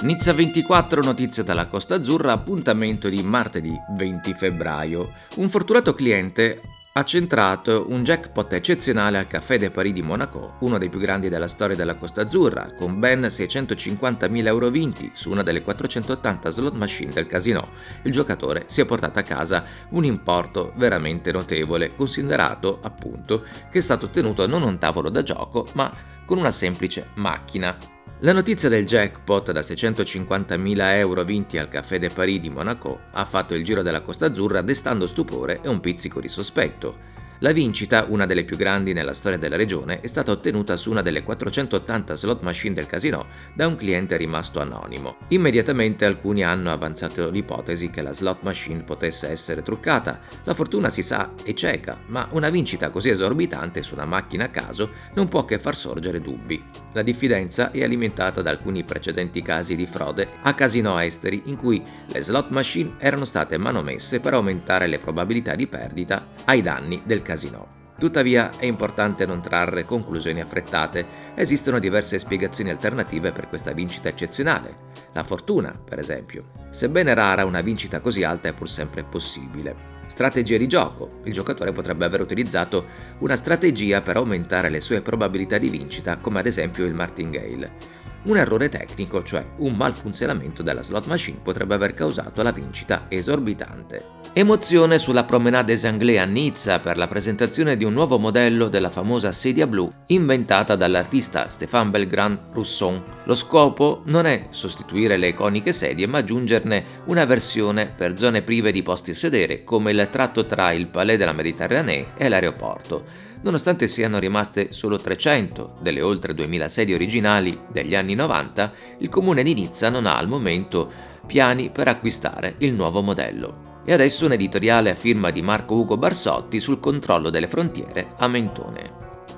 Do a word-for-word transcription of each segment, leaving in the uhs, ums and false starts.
Nizza ventiquattro, notizie dalla Costa Azzurra, appuntamento di martedì venti febbraio. Un fortunato cliente ha centrato un jackpot eccezionale al Café de Paris di Monaco, uno dei più grandi della storia della Costa Azzurra, con ben seicentocinquantamila euro vinti su una delle quattrocentottanta slot machine del casino. Il giocatore si è portato a casa un importo veramente notevole, considerato appunto che è stato ottenuto non un tavolo da gioco, ma con una semplice macchina. La notizia del jackpot da seicentocinquantamila euro vinti al Café de Paris di Monaco ha fatto il giro della Costa Azzurra, destando stupore e un pizzico di sospetto. La vincita, una delle più grandi nella storia della regione, è stata ottenuta su una delle quattrocentottanta slot machine del casino da un cliente rimasto anonimo. Immediatamente alcuni hanno avanzato l'ipotesi che la slot machine potesse essere truccata. La fortuna, si sa, è cieca, ma una vincita così esorbitante su una macchina a caso non può che far sorgere dubbi. La diffidenza è alimentata da alcuni precedenti casi di frode a casinò esteri in cui le slot machine erano state manomesse per aumentare le probabilità di perdita ai danni del casino. Tuttavia è importante non trarre conclusioni affrettate. Esistono diverse spiegazioni alternative per questa vincita eccezionale. La fortuna, per esempio. Sebbene rara, una vincita così alta è pur sempre possibile. Strategie di gioco. Il giocatore potrebbe aver utilizzato una strategia per aumentare le sue probabilità di vincita, come ad esempio il martingale. Un errore tecnico, cioè un malfunzionamento della slot machine, potrebbe aver causato la vincita esorbitante. Emozione sulla Promenade des Anglais a Nizza per la presentazione di un nuovo modello della famosa sedia blu inventata dall'artista Stéphane Belgrand-Rousson. Lo scopo non è sostituire le iconiche sedie, ma aggiungerne una versione per zone prive di posti a sedere, come il tratto tra il Palais de la Méditerranée e l'aeroporto. Nonostante siano rimaste solo trecento delle oltre duemila sedie originali degli anni novanta, il comune di Nizza non ha al momento piani per acquistare il nuovo modello. E adesso un editoriale a firma di Marco Ugo Barsotti sul controllo delle frontiere a Mentone.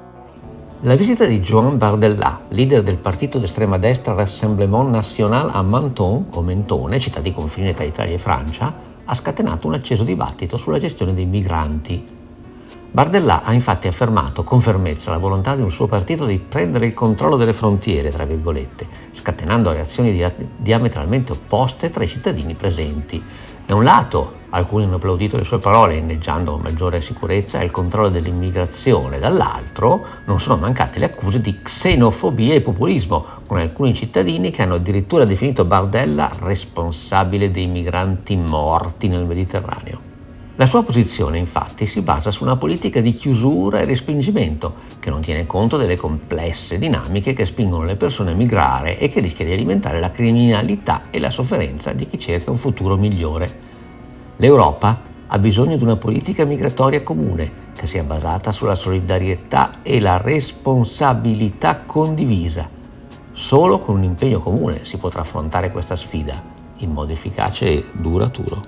La visita di Joan Bardella, leader del partito d'estrema destra Rassemblement National a Menton, o Mentone, città di confine tra Italia e Francia, ha scatenato un acceso dibattito sulla gestione dei migranti. Bardella ha infatti affermato con fermezza la volontà di un suo partito di prendere il controllo delle frontiere, tra virgolette, scatenando reazioni dia- diametralmente opposte tra i cittadini presenti. Da un lato, alcuni hanno applaudito le sue parole inneggiando maggiore sicurezza e il controllo dell'immigrazione, dall'altro non sono mancate le accuse di xenofobia e populismo, con alcuni cittadini che hanno addirittura definito Bardella responsabile dei migranti morti nel Mediterraneo. La sua posizione, infatti, si basa su una politica di chiusura e respingimento che non tiene conto delle complesse dinamiche che spingono le persone a migrare e che rischia di alimentare la criminalità e la sofferenza di chi cerca un futuro migliore. L'Europa ha bisogno di una politica migratoria comune che sia basata sulla solidarietà e la responsabilità condivisa. Solo con un impegno comune si potrà affrontare questa sfida in modo efficace e duraturo.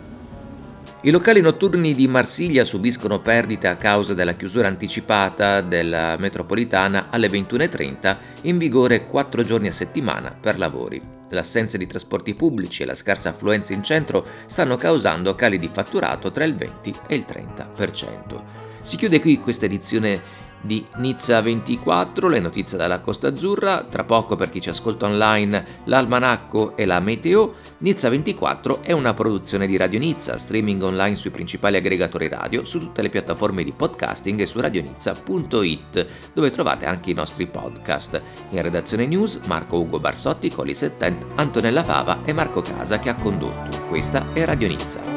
I locali notturni di Marsiglia subiscono perdite a causa della chiusura anticipata della metropolitana alle ventuno e trenta, in vigore quattro giorni a settimana per lavori. L'assenza di trasporti pubblici e la scarsa affluenza in centro stanno causando cali di fatturato tra il venti e il trenta per cento. Si chiude qui questa edizione di Nizza ventiquattro, le notizie dalla Costa Azzurra. Tra poco, per chi ci ascolta online, l'almanacco e la meteo. Nizza ventiquattro è una produzione di Radio Nizza, streaming online sui principali aggregatori radio, su tutte le piattaforme di podcasting e su radionizza punto it, dove trovate anche i nostri podcast. In redazione news Marco Ugo Barsotti, Colli Settent, Antonella Fava e Marco Casa che ha condotto. Questa è Radio Nizza.